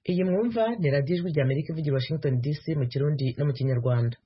Iyi mwumva ni radiyo ijwi ry'Amerika ivugira Washington DC mu Kirundi no mu Kinyarwanda.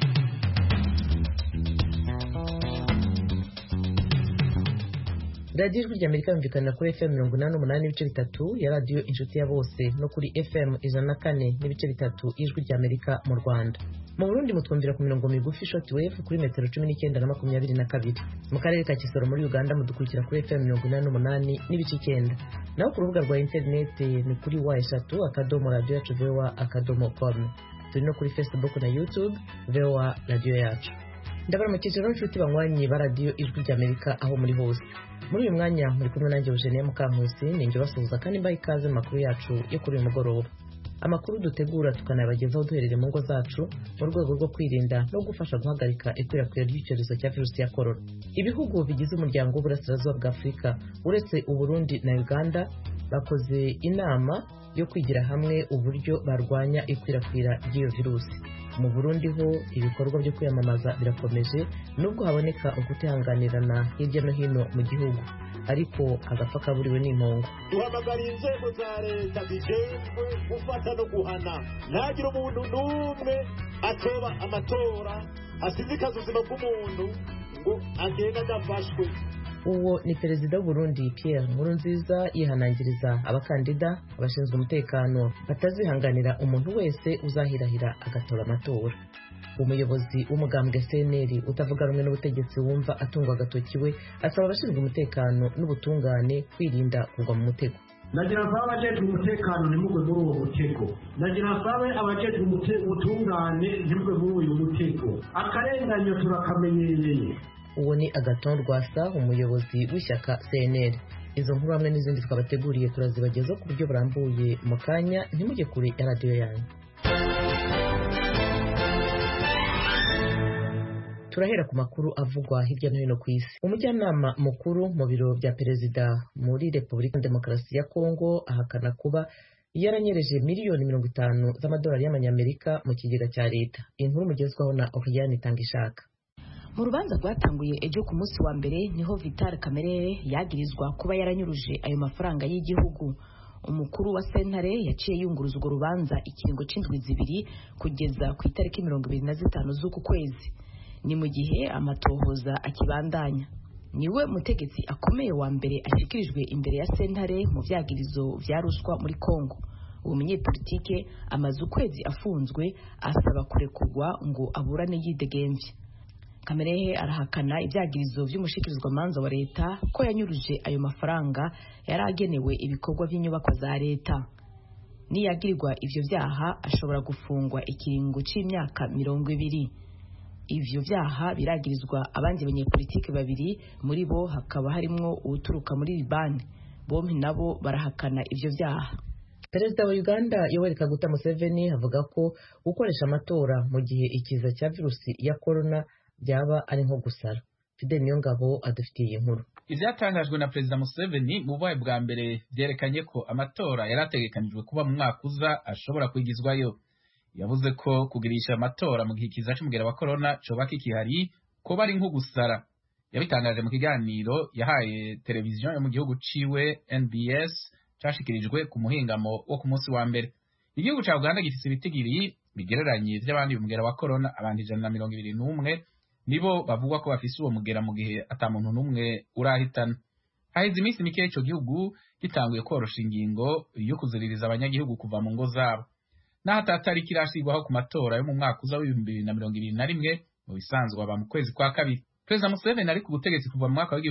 radiyo ijwi ry'Amerika yumvikana kuri FM 88 n'ibice bitatu ya radiyo inshuti ya bose no kuri FM 104 n'ibice bitatu ijwi ry'Amerika mu Rwanda. Mu Burundi mutwumvira ku mirongo migufi shortwave kuri metero 19 na 22. Mu karere ka Kisoro muri Uganda mudukurikira kuri FM 88 n'ibice 9. Naho ku rubuga rwa internet ni kuri wa3.radio.voa.com. Turi no kuri Facebook na YouTube VOA Radio Yacu. Ndabara mu kizero nshuti banywanyi ba radio ijwi ry'Amerika aho muri hose. Muri uyu mwanya muri kumwe nanjye Eugenie Mukankusi ninjye basuhuza kandi mbaye ikaze mu makuru yacu yo kuri uyu mugoroba. Amakuru dutegura tukanabagezaho duherere mu ngo zacu mu rwego rwo kwirinda no gufasha guhagarika ikwirakwira ry'icyorezo cya virusi ya corona. Ibihugu bigize umuryango w'uburasirazuba bwa Afurika uretse u Burundi na Uganda bakoze inama yo kwigira hamwe uburyo barwanya ikwirakwira ry'iyo virusi. Mu Burundi ho ibikorwa byo kwiyamamaza birakomeje nubwo haboneka ukutihanganirana hirya no hino mu gihugu, ariko agapfa kaburiwe n'impongo. Duhamagariye inzego za leta zijejwe gufata no guhana ntagire umuntu n'umwe atoba amatora asizikaza ubuzima bw'umuntu ngo agenda adafashwe. Uwo ni Perezida w'u Burundi Pierre Nkurunziza yihanangiriza abakandida abashinzwe umutekano batazihanganira umuntu wese uzahirahira agatora amatora. Umuyobozi w'umugambwe CNL utavuga rumwe n'ubutegetsi wumva atungwa agatoki we asaba abashinzwe umutekano n'ubutungane kwirinda kugwa mu mutego. Nagira sabe abajejwe umutekano ntimugwe muri uwo mutego. Nagira sabe abajejwe ubutungane ntimugwe muri uyu mutego. Akarenganyo turakamenyereye. Uwo ni Agathon Rwasa umuyobozi w'ishyaka CNL. Izo nkuru hamwe n'izindi twabateguriye turazibagezaho ku buryo burambuye mu kanya, ntimujye kure ya radiyo yanyu. Turahera ku makuru avugwa hirya no hino ku isi. Umujyanama mukuru mu biro bya perezida muri Repubulika Demokarasi ya Kongo ahakana kuba yaranyereje miliyoni 50 z'amadolari y'amanyamerika mu kigega cya leta. Inkuru mugezwaho na Oriane Tangishaka. Mu rubanza rwatanguye ejo ku munsi wa mbere niho Vital Kamerhe yagirizwa kuba yaranyuruje ayo mafaranga y'igihugu. Umukuru wa sentare yaciye yunguruza urwo rubanza ikiringo c'indwi zibiri kugeza ku itariki 25 z'uku kwezi. Ni mu gihe amatohoza akibandanya. Niwe mutegetsi akomeye wa mbere ashikirijwe imbere ya sentare mu vyagirizo vya ruswa muri Kongo. Uwo munyepolitike amaze ukwezi afunzwe asaba kurekurwa ngo aburane yidegemvye. Kamerhe arahakana ibyagirizo by'umushikirizwa manza wa leta ko yanyuruje ayo mafaranga yaragenewe ibikorwa by'inyubako za leta. Niyagirirwa ivyo vyaha ashobora gufungwa ikiringo c'imyaka 20. Ivyo vyaha biragirizwa abandi banyepolitike babiri, muri bo hakaba harimwo uturuka muri Liban. Bombi nabo barahakana ivyo vyaha. Perezida wa Uganda Yoweri Kaguta Museveni avuga ko gukoresha amatora mu gihe ikiza cya virusi ya corona byaba ari nko gusara. Fidel Niyongabo adufitiye iyi nkuru. Ivyatangajwe na Perezida Museveni mu bubaye bwa mbere byerekanye ko amatora yarategekanijwe kuba mu mwaka uza ashobora kwigizwayo. Yavuze ko kugirisha amatora mu gihe ikiza c'umugera wa corona coba kikihari ko bari nko gusara. Yabitangaje mu kiganiro yahaye televiziyo yo mu gihugu ciwe NBS cashikirijwe ku muhingamo wo ku munsi wa mbere. Igihugu ca Uganda gifise ibitigiri bigereranye vy'abandi umugera wa corona abantu 121 nibo bavugwa ko bafise uwo mugera mu gihe ata muntu n'umwe urahitana. Haheze iminsi mike ico gihugu gitanguye korosha ingingo yo kuziririza abanyagihugu kuva mu ngo zabo. Naho atatariki irashirwaho ku matora yo mu mwaka uza w'2021 mu bisanzwe aba mu kwezi kwa kabiri. Perezida Museveni ari ku butegetsi kuva mu mwaka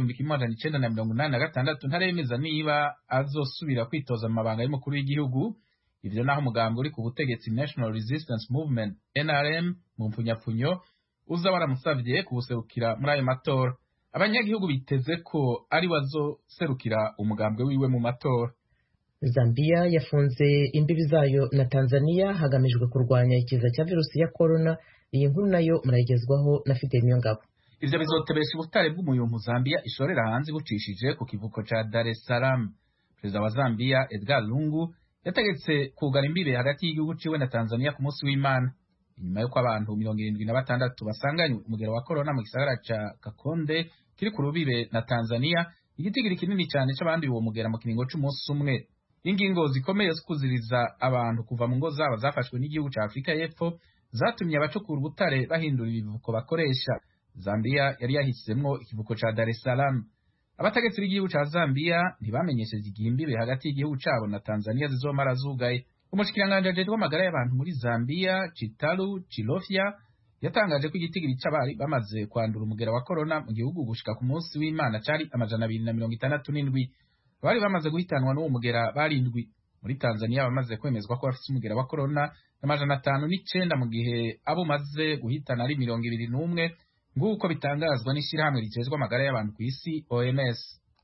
w'1986 ntaremeza niba azosubira kwitoza mu mabanga y'umukuru w'igihugu. Ivyo naho umugambi uri ku butegetsi National Resistance Movement NRM mu mpfunyapfunyo uza baramusavye kubuserukira muri ayo matora. Abanyagihugu biteze ko ari wazoserukira umugambwe wiwe mu matora. Zambia yafunze imbibi zayo na Tanzania hagamijwe kurwanya ikiza cya virusi ya corona. Iyi nkuru nayo murayigezwaho na Fidel Niyongabo. Ivyo bizotebesha ubutare bw'umuyumpu Zambia ishorera hanze bucishije ku kivuko ca Dar es Salaam. Perezida wa Zambia Edgar Lungu yategetse kugara imbibe hagati y'igihugu ciwe na Tanzania ku munsi w'Imana. Inyuma yuko abantu 76 basanganywe umugera wa corona mu gisagara ca Kakonde kiri ku rubibe na Tanzania, igitigiri kinini cyane c'abandi uwo mugera mu kiringo c'umunsi umwe. ingingo zikomeye zo kuziriza abantu kuva mu ngo zabo zafashwe n'igihugu cya Afurika y'Epfo zatumye abacukura ubutare bahindura ibivuko bakoresha. Zambia yari yahisemo ikivuko ca Dar es Salaam. Abategetsi b'igihugu ca Zambia ntibamenyesheje igihe imbibe hagati y'igihugu cabo na Tanzania zizomara zugaye. Umushikiranganji ajejwe amagara y'abantu muri Zambia, Chitalu Chilofya, yatangaje ko igitigiri c'abari bamaze kwandura umugera wa corona mu gihugu gushika ku munsi w'Imana cari 267. Abari bamaze guhitanwa n'uwo mugera barindwi. Muri Tanzania bamaze kwemezwa ko bafite umugera wa corona 509 mu gihe abo maze guhitana ari 21 nguko bitangazwa n'ishirahamwe rijejwe amagara y'abantu ku isi OMS.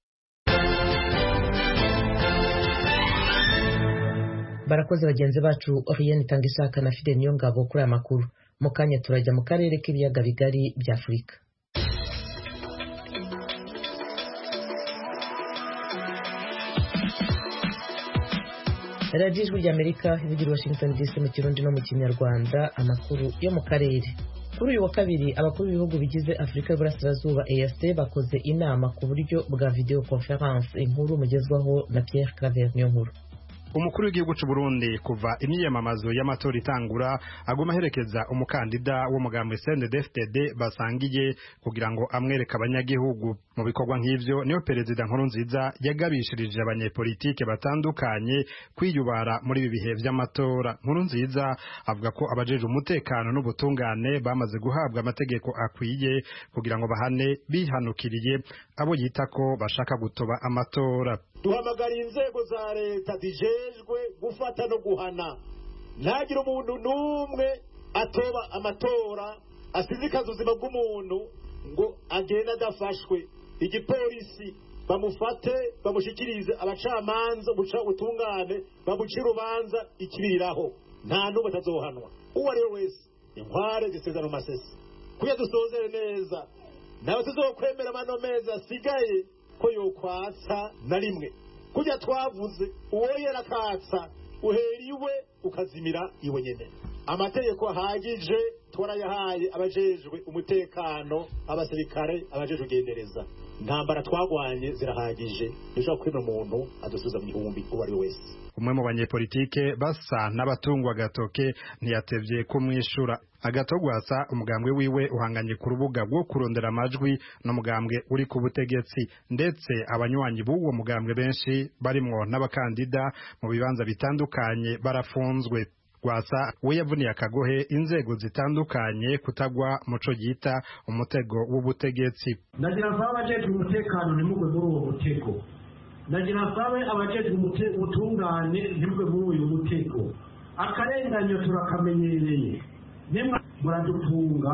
Barakoze bagenzi bacu Oriane Tangishaka na Fide Niyongabo kuri aya makuru. Mu kanya turajya mu karere k'ibiyaga bigari bya Afurika. Radio Ijwi ry'Amerika ivugira Washington DC mu Kirundi no mu Kinyarwanda, amakuru yo mu karere. Kuri uyu wa kabiri abakuru b'ibihugu bigize Afurika y'Uburasirazuba EAC bakoze inama ku buryo bwa video conference. Inkuru mugezwaho na Pierre Claver Niyonkuru. Umukuru w'igihugu cy'u Burundi kuva imyiyamamazo y'amatora itangura aguma herekeza umukandida w'umugambi CNDD-FDD basangiye kugira ngo amwereke abanyagihugu. Mu bikorwa nk'ivyo niyo Perezida Nkurunziza yagabishirije abanyepolitike batandukanye kwiyubara muri ibi bihe vy'amatora. Nkurunziza avuga ko abajeje umutekano n'ubutungane bamaze guhabwa amategeko akwiye kugira ngo bahane bihanukiriye abo yita ko bashaka gutoba amatora. Duhamagariye inzego za leta zijejwe gufata no guhana ntagira umuntu n'umwe atoba amatora asizikaza ubuzima bw'umuntu ngo agenda adafashwe. Igipolisi bamufate bamushikirize abacamanza ubutungane bamucire urubanza ikibiriraho nta n'umwe atazohanwa. Uwo ari we wese inkware zisezerano mu masesi kuya dusozere neza nawe tuzokwemera amano meza asigaye ko yokwatsa na rimwe kujya twavuze uwo yerakatsa uhera iwe ukazimira iwe nyene. Amategeko ahagije twarayahaye abajejwe umutekano, abasirikare, abajejwe ugendereza. Ntambara twagwanye zirahagije dushobora kwemera umuntu adusubiza mu gihumbi uwo ari we wese. Umwe mu banyepolitike basa n'abatungwa gatoke ntiyatevye kumwishura. Agatogwasa umugambwe wiwe uhanganye ku rubuga rwo kurondera amajwi n'umugambwe uri ku butegetsi, ndetse abanywanyi b'uwo mugambwe benshi barimwo n'abakandida mu bibanza bitandukanye barafunzwe. Gwasa we yavuniye akagohe inzego zitandukanye kutagwa muco yita umutego w'ubutegetsi. Nagira nsaba abajejwe umutekano ntimugwe muri uwo mutego. Nagira nsabe abajejwe ubutungane ntimugwe muri uyu mutego. Akarenganyo turakamenyereye. Nimwe muradutunga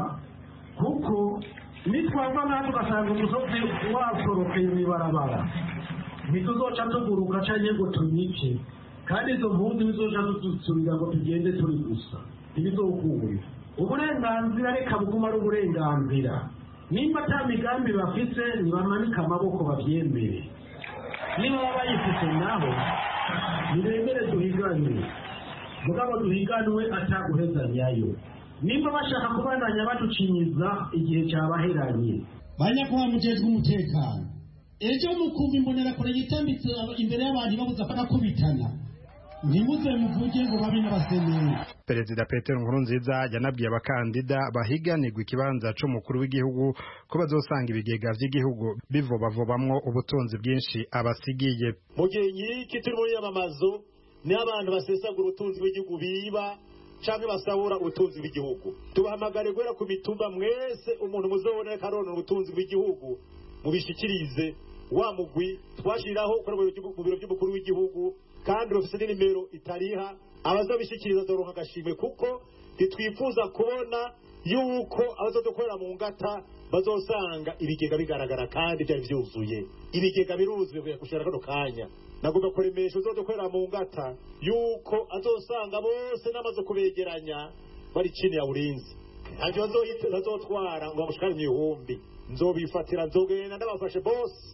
kuko nitwava natwe ugasanga umusozi wasorokeye mw'ibarabara ntituzoca tuguruka canke ngo tunyice, kandi izo mpunzi bizoca dusubira ngo tugende turi gusa ntibizokure. Uburenganzira reka buguma ari uburenganzira. Nimba ata migambi bafise nibamanike amaboko bavyemere. Niba bayifise naho nibemere duhiganwe, mugabo duhiganwe ataguhezanyayo. Nimba bashaka kubandanya baducinyiza igihe cyabaheranye. Banyakuba mujejwe umutekano ejo mukumva imbonera kure yitambitse imbere y'abantu babuza bakubitana ntimuze muvuge ngo babi n'abaseneri. Perezida Petero Nkurunziza yanabwiye abakandida bahiganirwa ikibanza c'umukuru w'igihugu ko bazosanga ibigega vy'igihugu bivobavobamwo ubutunzi bwinshi abasigiye. Mu gihe nyiki turi muri yamamazo ni abantu basesagura ubutunzi bw'igihugu biba canke basahura ubutunzi bw'igihugu. Tubahamagare gwera ku mitumba mwese umuntu muzobona karona ubutunzi bw'igihugu mubishikirize wa mugwi twashiraho kuri mu biro by'umukuru w'igihugu, kandi rufise n'imero itariha abazobishikiriza zoronka agashimwe, kuko ntitwifuza kubona yuko abazodukorera mu ngata bazosanga ibigega bigaragara kandi byari vyuzuye. Ibigega biruzuye kuya kushara kano kanya nagomba kuremesha uzodukorera mu ngata yuko azosanga bose namaze kubegeranya bari chini ya ulinzi. Ntavyo azotwara ngo bamushikane ibihumbi, nzobifatira nzogenda ndabafashe bose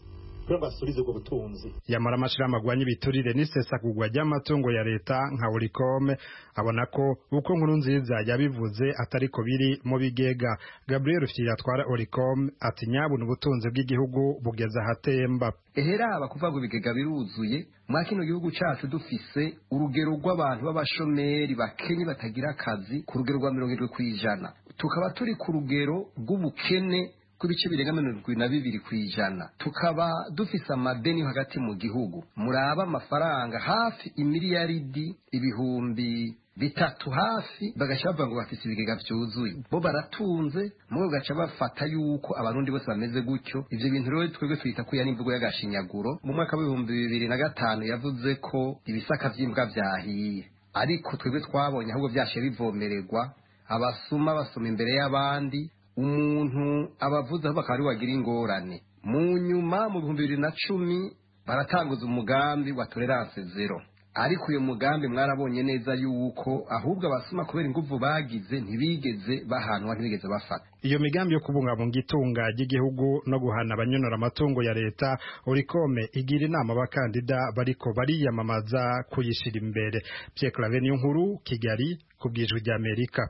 kugira ngo asubize ubwo butunzi. Yamara amashirahamwe agwanya ibiturire n'isesagurwa ry'amatungo ya leta nka Oricome abona ko uko Nkurunziza yabivuze atariko biri mu bigega. Gabriel Rufyiri atwara Oricome ati nyabuna ubutunzi bw'igihugu bugeze ahatemba. Eheraba kuvuga ibigega biruzuye mwa kino gihugu cacu dufise urugero rw'abantu b'abashomeri bakenye batagira akazi ku rugero rwa 70%, tukaba turi ku rugero rw'ubukene kubice birenga 22%, tukaba dufise amadeni hagati mu gihugu muraba amafaranga hafi imiliyaridi ibihumbi bitatu hafi bagashavuga ngo bafise ibigega vyuzuye bo baratunze mu gaca bafata yuko abarundi bose bameze gutyo. Ivyo bintu rero twebwe twita ko yani imvugo y'agashinyaguro. Mu mwaka wa 2005 yavuze ko ibisaka vy'imbwa vyahiye, ariko twebwe twabonye ahubwo vyashe bivomererwa, abasuma basoma imbere y'abandi, umuntu abavuze aho bakari wagira ingorane. Mu nyuma mu 2010 baratanguza umugambi wa tolerance zero, ariko uyo mugambi mwarabonye neza yuko ahubwo abasuma kubera inguvu bagize ntibigeze bahanwa, ntibigeze bafata. Iyo migambi yo kubungabunga itunga ry'igihugu no guhana abanyonora amatungo ya leta Oricome igira inama abakandida bariko bariyamamaza kuyishira imbere. Pierre Claver Niyonkuru, Kigali, kubwijwi rya Amerika.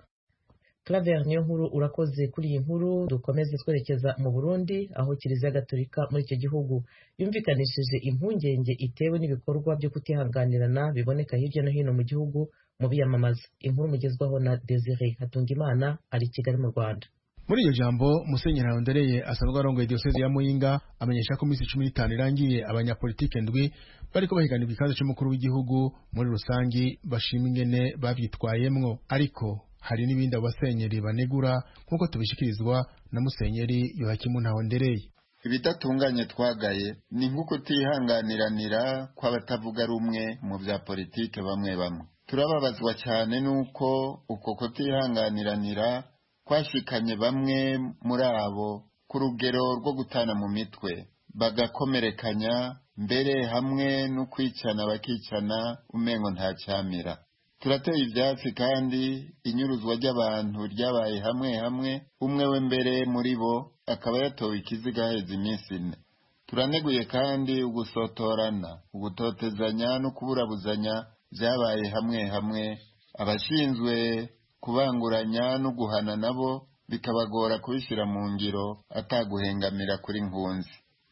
Claver Niyonkuru urakoze kuri iyi nkuru. Dukomeze twerekeza mu Burundi aho Kiliziya Gatolika muri icyo gihugu yumvikanishije impungenge itewe n'ibikorwa byo kutihanganirana biboneka hirya no hino mu gihugu mu biyamamaza. Inkuru mugezwaho na Desire Hatungimana ari Kigali mu Rwanda. Muri iyo jambo Musenyeri Ntahondereye asanzwe arongoye diocese ya Muyinga amenyesha ko iminsi 15 irangiye abanyapolitike ndwi bariko bahiganirwa ikaze c'umukuru w'igihugu muri rusangi bashima ingene bavyitwayemwo, ariko hari n'ibindi abasenyeri banegura nk'uko tubishikirizwa na Musenyeri Yohakimu Ntahondereye. Ibidatunganye twagaye ni nk'uko tihanganiranira kw'abatavuga rumwe mu vya politike bamwe bamwe. Turababazwa cyane nuko uko kutihanganiranira kwashikanye bamwe muri abo ku rugero rwo gutana mu mitwe bagakomerekanya, mbere hamwe no kwicana bakicana umengo nta cyamira. Turateye ivyatsi kandi inyuruzwa ry'abantu ryabaye hamwe umwe we mbere muri bo akaba yatowe ikiziga heza iminsi 4. Turaneguye kandi ugusotorana, ugutotezanya no kuburabuzanya vyabaye hamwe abashinzwe kubanguranya no guhana nabo bikabagora kubishira mu ngiro ataguhengamira kuri nkunzi.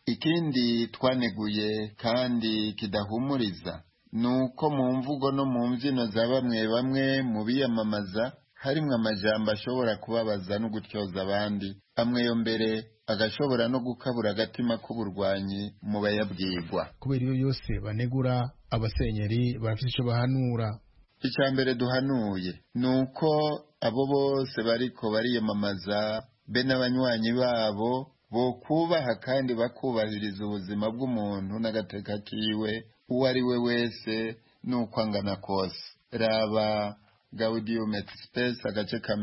Ikindi twaneguye kandi kidahumuriza nuko mu mvugo no mu mbyino za bamwe mu biyamamaza harimwe amajambo ashobora kubabaza no gutyoza abandi, amwe yo mbere agashobora no gukabura agatima k'uburwanyi mu bayabwirwa. Kubera iyo yose banegura, abasenyeri barafite ico bahanura. Icambere duhanuye nuko abo bose bariko bariyamamaza be n'abanywanyi babo bo kubaha kandi bakubahiriza ubuzima bw'umuntu n'agateka kiwe uwo ari we wese nuko angana kose. Raba Gaudium et Spes agace ka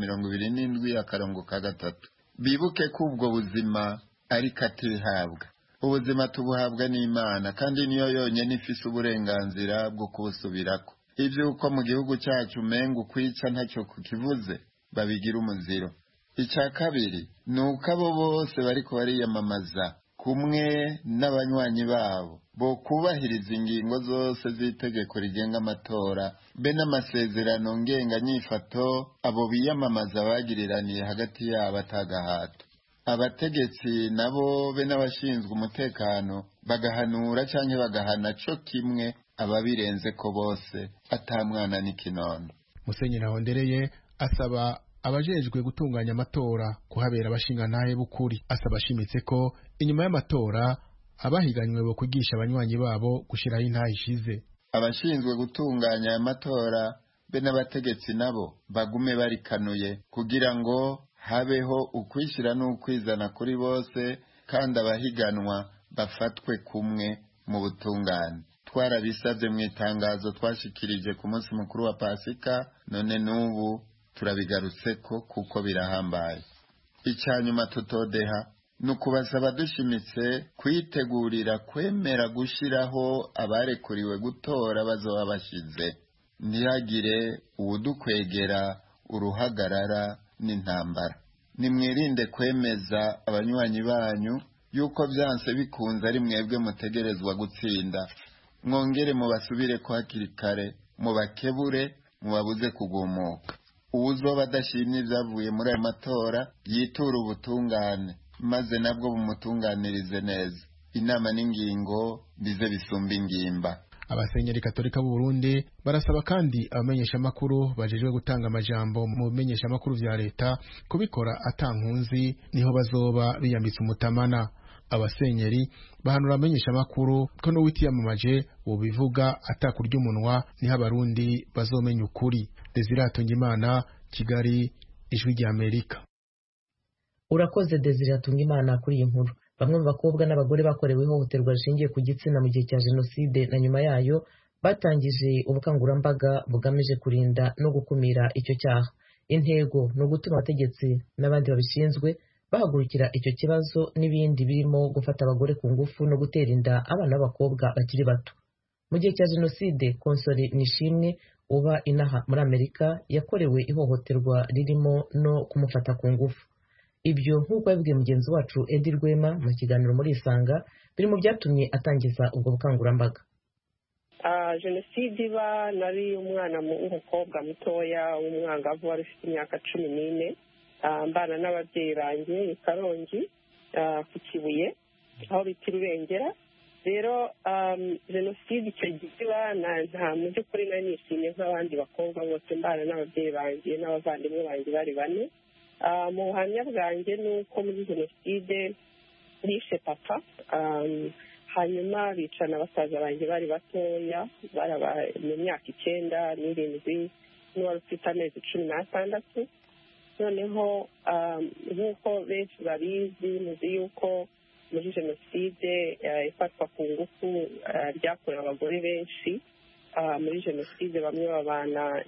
27 akarongo ka 3. Bibuke ko ubwo buzima ari katihabwa. Ubuzima tubuhabwa n'Imana kandi niyo yonyene ifise uburenganzira bwo kubusubirako. Ivyo uko mu gihugu cyacu mengo kwica ntacyo kukivuze babigira umuziro. Icya kabiri nuko abo bose bariko bariyamamaza kumwe n'abanywanyi babo bo kubahiriza ingingo zose z'itegeko rigenga amatora be n'amasezerano ngenga nyifato abo biyamamaza bagiriraniye hagati yabo atagahato. Abategetsi nabo be n'abashinzwe umutekano bagahanura canke bagahana co kimwe ababirenze ko bose atamwana n'ikinono. Musenyeri Ntahondereye asaba abajejwe gutunganya amatora kuhabera abashinga ntahe bukuri. Asaba ashimitse ko inyuma y'amatora abahiganywe bo kugisha abanywanyi babo gushiraho intahe ishize. Abashinzwe gutunganya amatora be n'abategetsi nabo bagume barikanuye kugira ngo habeho ukwishira n'ukwizana kuri bose kandi abahiganwa bafatwe kumwe mu butungane. Twarabisabye mu itangazo twashikirije ku munsi mukuru wa Pasika, none n'ubu turabigarutseko kuko birahambaye. Icyanyuma tutodeha nukubasaba dushimitse kwitegurira kwemera gushiraho abarekuriwe gutora bazoba bashize. Ntihagire uwudukwegera uruhagarara n'intambara. Nimwirinde kwemeza abanywanyi banyu yuko byanse bikunze ari mwebwe mutegerezwa gutsinda. Mwongere mubasubire ko hakiri kare, mubakebure, mubabuze kugumuka. Uwuzoba adashimye ibyavuye muri aya matora yitura ubutungane, maze nabwo bumutunganirize neza. Inama n'ingingo bize bisumba ingimba. Abasenyeri Katolika b'u Burundi barasaba kandi abamenyesha makuru bajejwe gutanga amajambo mu bimenyesha makuru vya leta kubikora atankunzi, niho bazoba biyambitse umutamana. Abasenyeri bahanura abamenyesha makuru ko no witiyamamaje ubivuga atakurya umunwa, niho abarundi bazomenya ukuri. Desire Tungimana, Kigali, Ijwi rya Amerika. Urakoze Desire Tungimana kuri iyi nkuru. Bamwe mu bakobwa n'abagore bakorewe ihohoterwa rishingiye ku gitsina mu gihe cya jenoside na nyuma yayo batangije ubukangurambaga bugamije kurinda no gukumira icyo cyaha. Intego ni ugutuma abategetsi n'abandi babishinzwe bahagurukira icyo kibazo n'ibindi birimo gufata abagore ku ngufu no gutera inda abana b'abakobwa bakiri bato. Mu gihe cya jenoside, Konsole Nishimwe uba inaha muri Amerika yakorewe ihohoterwa ririmo no kumufata ku ngufu. Ibyo nk'uko yabibwiye mugenzi wacu Edi Rwema mu kiganiro muri Isanga, biri mu byatumye atangiza ubwo bukangurambaga. Jenoside iba nari umwana w'umukobwa mutoya w'umwangavu wari ufite imyaka 14, mbana n'ababyeyi banjye i Karongi ku Kibuye aho bita Rubengera. Rero jenoside icyo gihe nta mu by'ukuri nari nishimye nk'abandi bakobwa bose, mbana n'ababyeyi banjye n'abavandimwe banjye bari bane. Mu buhamya bwanjye ni uko muri jenoside nishe papa, hanyuma bicana basaza banjye bari batoya, mu myaka 9 n'irindwi n'uwari ufite amezi 16. Noneho nk'uko benshi babizi, muzi yuko muri jenoside ifatwa ku ngufu ryakorewe abagore benshi. Muri jenoside bamwe babana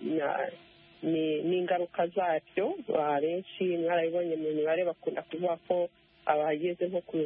n'ingaruka zacyo. Benshi mwarabibonye mu mibare bakunda kuvuga ko abageze nko ku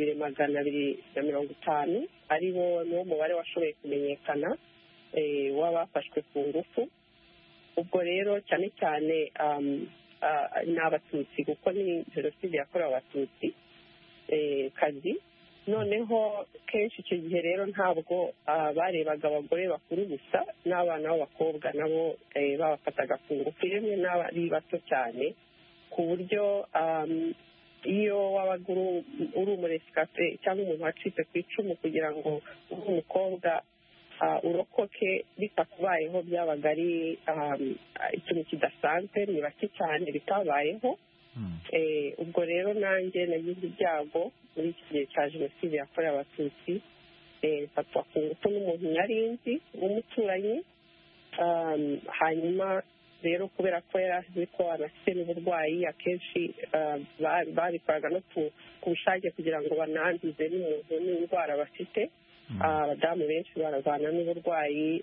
2250 ari bo niwo mubare washoboye kumenyekana w'abafashwe ku ngufu. Ubwo rero cyane cyane ni abatutsi, kuko ni jenoside yakorewe abatutsi kazi. Noneho kenshi icyo gihe rero ntabwo barebaga abagore bakuru gusa, n'abana b'abakobwa nabo babafataga ku ngufu, rimwe n'abari bato cyane, ku buryo iyo wabaga uri umuresikape cyangwa umuntu wacitse ku icumu kugira ngo ube umukobwa urokoke bitakubayeho, byabaga ari ikintu kidasanzwe, ni bake cyane bitabayeho. Ubwo rero nanjye nagize ibyago muri iki gihe cya jenoside yakorewe abatutsi, mfatwa ku ngufu n'umuntu nari nzi w'umuturanyi. Hanyuma rero kubera ko yari azi ko anafite n'uburwayi, akenshi babikoraga no ku bushake kugira ngo bananduze n'umuntu n'indwara bafite. Abadamu benshi baravana n'uburwayi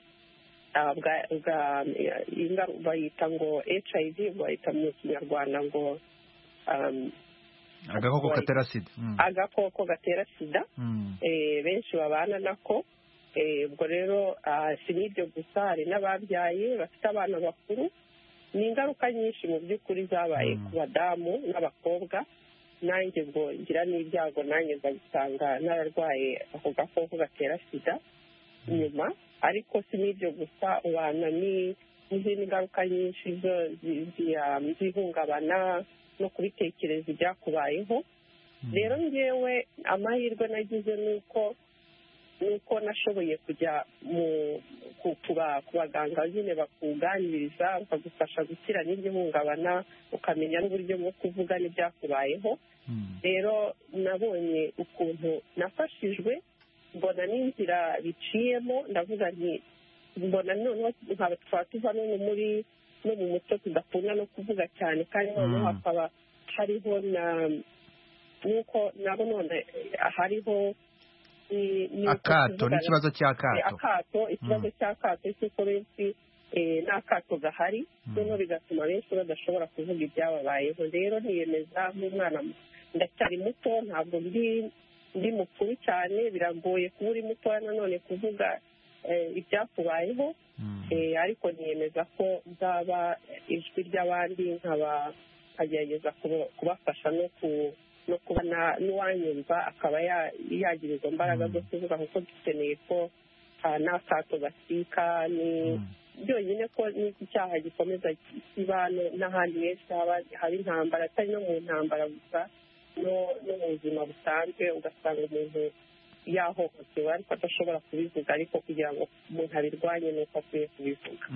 bayita ngo HIV, bayita mu Kinyarwanda ngo agakoko gatera sida. Agakoko gatera sida benshi babana nako. Ubwo rero si n'ibyo gusa, hari n'ababyaye bafite abana bakuru. Ni ingaruka nyinshi mu by'ukuri zabaye ku badamu n'abakobwa. Nanjye ngo ngira n'ibyago, nanjye nza gusanga n'abarwaye ako gakoko gatera sida nyuma. Ariko si n'ibyo gusa, ubana n'izindi ngaruka nyinshi zihungabana no kubitekereza ibyakubayeho. Rero ngewe amahirwe nagize nuko nashoboye kujya ku baganga nyine bakuganiriza, bakagufasha gukira n'igihungabana, ukamenya n'uburyo bwo kuvuga n'ibyakubayeho. Rero nabonye ukuntu nafashijwe, mbona n'inzira biciyemo, ndavuga nti mbona noneho twaba tuva no mu muco tudakunda no kuvuga cyane, kandi noneho hakaba hariho nuko nabo none hariho akato n'ikibazo cy'akato, ikibazo cy'akato cy'uko benshi n'akato gahari, noneho bigatuma benshi badashobora kuvuga ibyababayeho. Rero niyemeza nk'umwana, ndacyari muto, ntabwo ndi mukuru cyane, biragoye kuba uri mutoya nanone kuvuga ibyakubayeho, ariko niyemeza ko nzaba ijwi ry'abandi, nkagerageza kubafasha no no kubona n'uwanyumva akaba yagira izo mbaraga zo kuvuga kuko dukeneye ko n'akato gasika ni byonyine ko n'iki cyaha gikomeza kiba n'ahandi henshi haba intambara atari no mu ntambara gusa no mu buzima busanzwe ugasanga umuntu yahohotewe ariko adashobora kubivuga ariko kugira ngo umuntu abirwanye nuko akwiye kubivuga.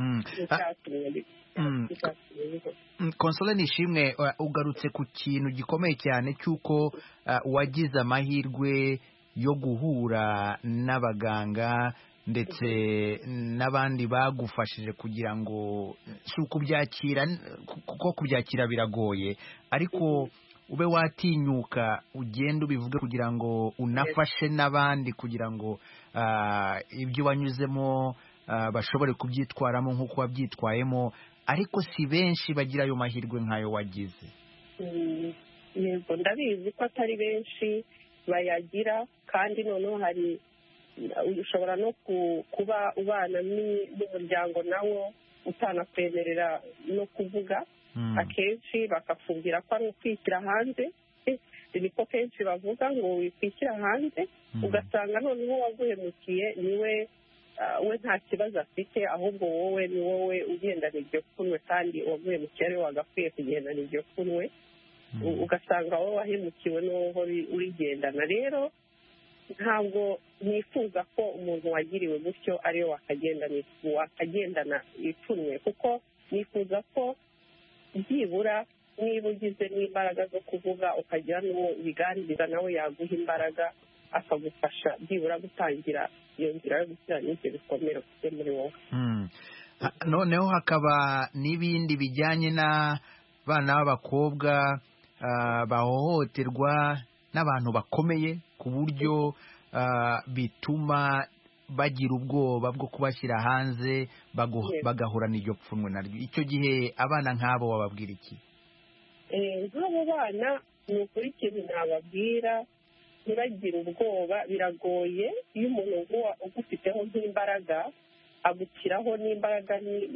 Console Nishimwe, ugarutse ku kintu gikomeye cyane cy'uko wagize amahirwe yo guhura n'abaganga ndetse n'abandi bagufashije kugira ngo si ukubyakira kuko kubyakira biragoye ariko ube watinyuka ugenda ubivuge kugira ngo unafashe n'abandi kugira ngo ibyo wanyuzemo bashobore kubyitwaramo nk'uko wabyitwayemo ariko si benshi bagira ayo mahirwe nk'ayo wagize. Yego ndabizi ko atari benshi bayagira kandi noneho hari ushobora no kuba ubana n'umuryango nawo utanakwemerera no kuvuga akenshi bakakubwira ko ari ukwishyira hanze niko kenshi bavuga ngo wikwishyira hanze ugasanga noneho waguhemukiye niwe we nta kibazo afite ahubwo wowe ni wowe ugendana iryo pfunwe kandi uwaguhemukiye ari we wagakwiye kugendana iryo pfunwe ugasanga wowe wahemukiwe n'uwo urigendana. Rero ntabwo nifuza ko umuntu wagiriwe gutyo ariwe wakagendana ipfunwe kuko nifuza ko byibura niba ugize n'imbaraga zo kuvuga ukagira n'uwo ubiganiriza nawe yaguha imbaraga akagufasha byibura gutangira iyo nzira yo gukira n'ibyo bikomere ufite muri wowe. Noneho hakaba n'ibindi bijyanye n'abana b'abakobwa bahohoterwa n'abantu bakomeye ku buryo bituma bagira ubwoba bwo kubashyira hanze bagahura n'iryo pfunwe naryo. Icyo gihe abana nk'abo wababwira iki? Nk'abo bana ni ukuri ikintu nababwira ntibagire ubwoba. Biragoye iyo umuntu ugufiteho nk'imbaraga agushyiraho n'imbaraga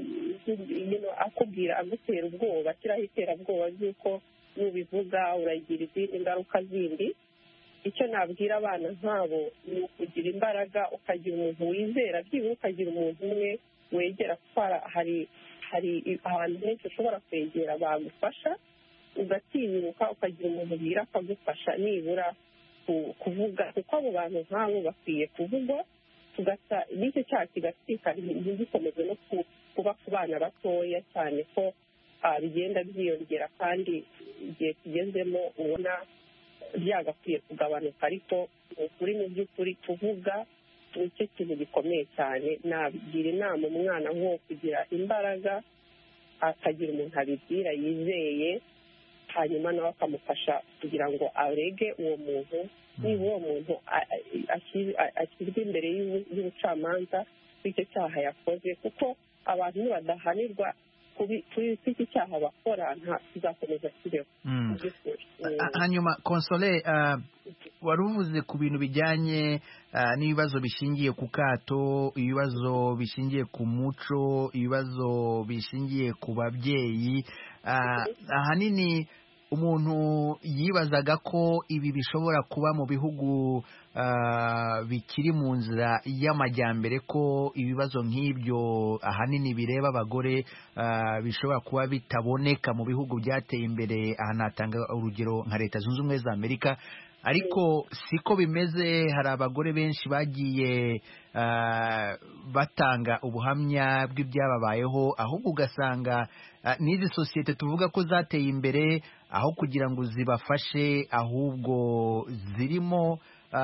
akubwira agutera ubwoba ashyiraho iterabwoba ry'uko nubivuga uragira izindi ngaruka zindi. Icyo nabwira abana nk'abo ni ukugira imbaraga ukagira umuntu wizera byibura ukagira umuntu umwe wegera kuko hari ahantu henshi ushobora kwegera bagufasha ugatinyuka ukagira umuntu ubwira akagufasha nibura kuvuga kuko abo bantu nk'abo bakwiye kuvugwa n'icyo cyaha kigatwika ntigikomeze no kuba ku bana batoya cyane ko bigenda byiyongera kandi igihe tugezemo ubona byagakwiye kugabanuka ariko ukuri mu by'ukuri kuvuga nicyo kintu gikomeye cyane. Nagira inama umwana nk'uwo kugira imbaraga akagira umuntu abibwira yizeye hanyuma nawe akamufasha kugira ngo arege uwo muntu niba uwo muntu ashyirwa imbere y'ubucamanza bw'icyo cyaha yakoze kuko abantu nibadahanirwa kuri iki cyaha bakora nta kizakomeza kibeho. Hanyuma Console, wari uvuze ku bintu bijyanye n'ibibazo bishingiye ku kato, ibibazo bishingiye ku muco, ibibazo bishingiye ku babyeyi. Ahanini umuntu yibazaga ko ibi bishobora kuba mu bihugu bikiri mu nzira y'amajyambere, ko ibibazo nk'ibyo ahanini bireba abagore bishobora kuba bitaboneka mu bihugu byateye imbere. Aha natanga urugero nka Leta Zunze Ubumwe za Amerika, ariko siko bimeze. Hari abagore benshi bagiye batanga ubuhamya bw'ibyababayeho, ahubwo ugasanga n'izi sosiyete tuvuga ko zateye imbere aho kugira ngo zibafashe ahubwo zirimo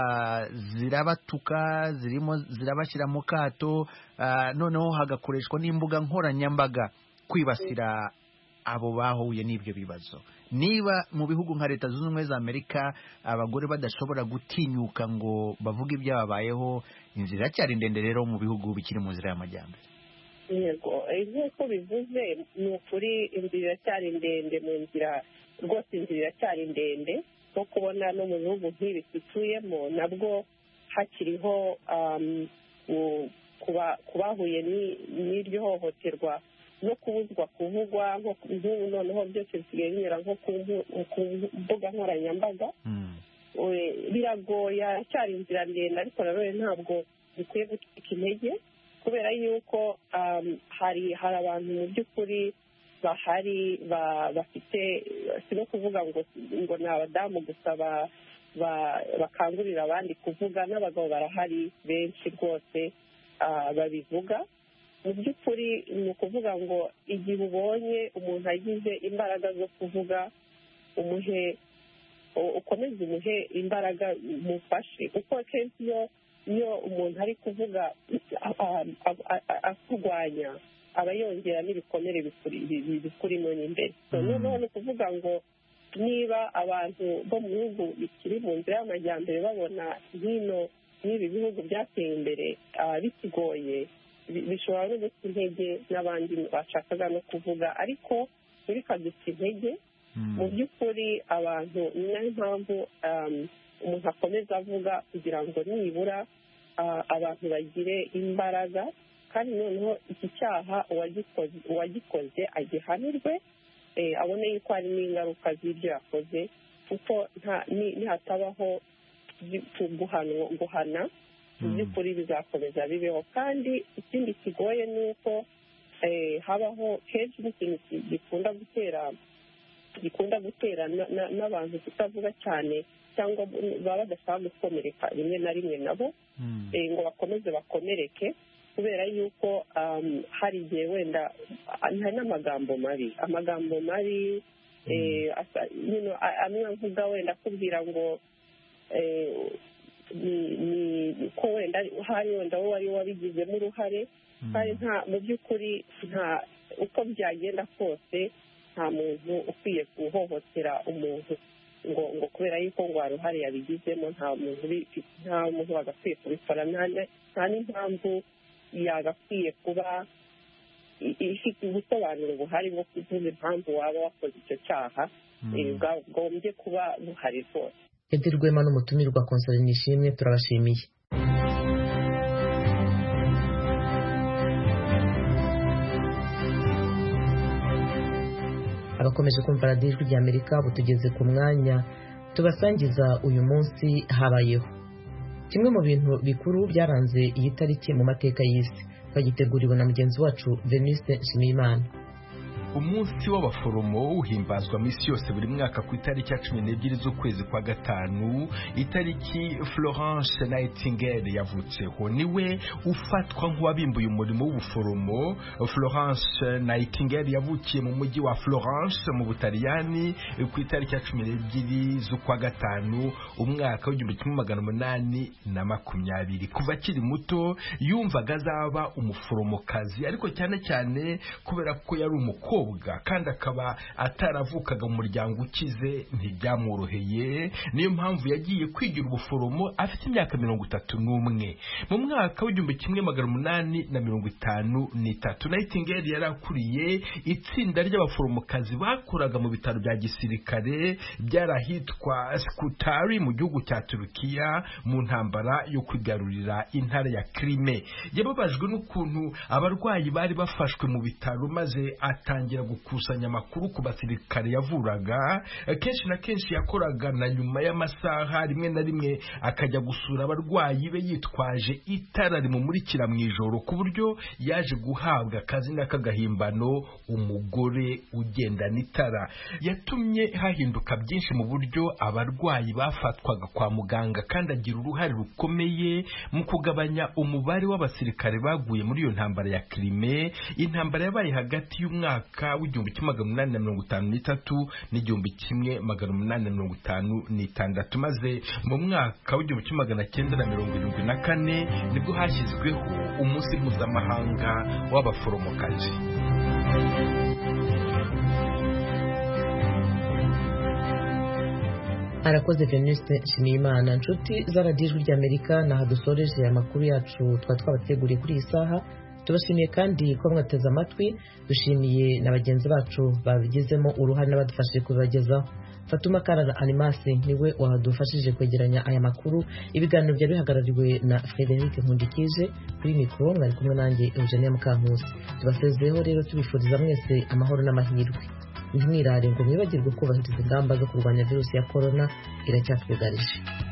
zirabatuka, zirimo zirabashyira mu kato, noneho hagakoreshwa n'imbuga nkoranyambaga kwibasira abo bahuye n'ibyo bibazo. Niba mu bihugu nka Leta Zunze Ubumwe za Amerika abagore badashobora gutinyuka ngo bavuge ibyababayeho, inzira iracyari ndende rero mu bihugu bikiri mu nzira y'amajyambere. Yego, nk'uko bivuze ni ukuri inzira iracyari ndende, mu nzira rwose inzira iracyari ndende nko kubona no mu bihugu nk'ibi dutuyemo nabwo hakiriho ku bahuye n'iryo hohoterwa no kubuzwa kuvugwa nk'ubu noneho byose bisigaye binyura nko ku mbuga nkoranyambaga biragoye cyari inzira ndende ariko nanone ntabwo bikwiye gucika intege kubera yuko hari abantu mu by'ukuri bahari bafite si no kuvuga ngo ni abadamu gusa bakangurira abandi kuvuga, n'abagabo barahari benshi rwose babivuga. Mu by'ukuri ni ukuvuga ngo igihe ubonye umuntu agize imbaraga zo kuvuga ukomeze umuhe imbaraga mufashe, kuko kenshi iyo umuntu ari kuvuga akurwanya aba yongera n'ibikomere bikurimo n'imbere. Noneho ni ukuvuga ngo niba abantu bo mu bihugu bikiri mu nzira y'amajyambere babona hino n'ibi bihugu byateye imbere bikigoye, bishobora no guca intege n'abandi bashakaga no kuvuga, ariko ntibikaduca intege. Mu by'ukuri abantu ni nayo mpamvu umuntu akomeza avuga kugira ngo nibura abantu bagire imbaraga, kandi noneho iki cyaha uwagikoze agihanirwe, abone yuko hari n'ingaruka z'ibyo yakoze, kuko nihatabaho guhana mu by'ukuri bizakomeza bibeho. Kandi ikindi kigoye ni uko habaho kenshi n'ikintu gikunda gutera n'abantu kutavuga cyane, cyangwa baba badashaka gukomereka rimwe na rimwe nabo ngo bakomeze bakomereke, kubera yuko hari igihe wenda hari n'amagambo mabi amwe avuga wenda akubwira ngo ko wenda hari wenda wowe wari wabigizemo uruhare, kandi mu by'ukuri uko byagenda kose nta muntu ukwiye guhohotera umuntu ngo kubera yuko ngo hari uruhare yabigizemo, nta muntu wagakwiye kubikora, nta n'impamvu yagakwiye kuba ifite ubusobanuro buhari bwo kuvuga impamvu waba wakoze icyo cyaha, bwagombye kuba buhari rwose. Edi Rwema n'umutumirwa Consolée Nishimwe turabashimiye. abakomeje kumva radiyo ijwi ry'Amerika, ubu tugeze ku mwanya tubasangiza uyu munsi habayeho. Kimwe mu bintu bikuru byaranze iyi tariki mu mateka y'isi, twagiteguriwe na mugenzi wacu Venuste Nshimiyimana. Umunsi w'abaforomo uhimbazwa misi yose buri mwaka ku itariki ya 12 z'ukwezi kwa gatanu. Itariki Florence Nightingale yavutseho niwe ufatwa nk'uwabimbuye umurimo w'ubuforomo. Florence Nightingale yavukiye mu mujyi wa Florence mu Butaliyani ku itariki ya 12 z'ukwa gatanu umwaka w'1820. Kuva akiri muto yumvaga azaba umuforomokazi, ariko cyane cyane kubera ko yari umukobwa kandi akaba ataravukaga mu muryango ukize ntibyamworoheye. Niyo mpamvu yagiye kwigira ubuforomo afite imyaka 31. Mu mwaka w'1853 Nightingale yarakuriye itsinda ry'abaforomokazi bakoraga mu bitaro bya gisirikare byarahitwa Scutari mu gihugu cya Turukiya mu ntambara yo kwigarurira intara ya Crimea. Yababajwe n'ukuntu abarwayi bari bafashwe mu bitaro, maze atangira gukusanya amakuru ku basirikare yavuraga. Kenshi na kenshi yakoraga na nyuma y'amasaha, rimwe na rimwe akajya gusura abarwayi be yitwaje itara rimumurikira mu ijoro, ku buryo yaje guhabwa akazina k'agahimbano umugore ugendana itara. Yatumye hahinduka byinshi mu buryo abarwayi bafatwaga kwa muganga, kandi agira uruhare rukomeye mu kugabanya umubare w'abasirikare baguye muri iyo ntambara ya Crimea. Intambara yabaye hagati y'umwaka w'1853 n'1856, maze mu mwaka w'1974 nibwo hashyizweho umunsi mpuzamahanga w'abaforomokazi. Arakoze Venuste Nshimiyimana. Nshuti za radiyo ijwi ry'Amerika, naha dusoreje amakuru yacu twabateguriye kuri iyi saha. Tubashimiye kandi ko mwateze amatwi. Dushimiye na bagenzi bacu babigizemo uruhare n'abadufashije kubagezaho. Fatuma Karara Animasi niwe wadufashije kwegeranya aya makuru. Ibiganiro byari bihagarariwe na Frederic Nkundikije, kuri mikoro mwari kumwe nanjye Eugenie Mukankusi. Tubasezeho rero tubifuriza mwese amahoro n'amahirwe. Ntimwirare ngo mwibagirwe kubahiriza ingamba zo kurwanya virusi ya corona iracyatwigarije.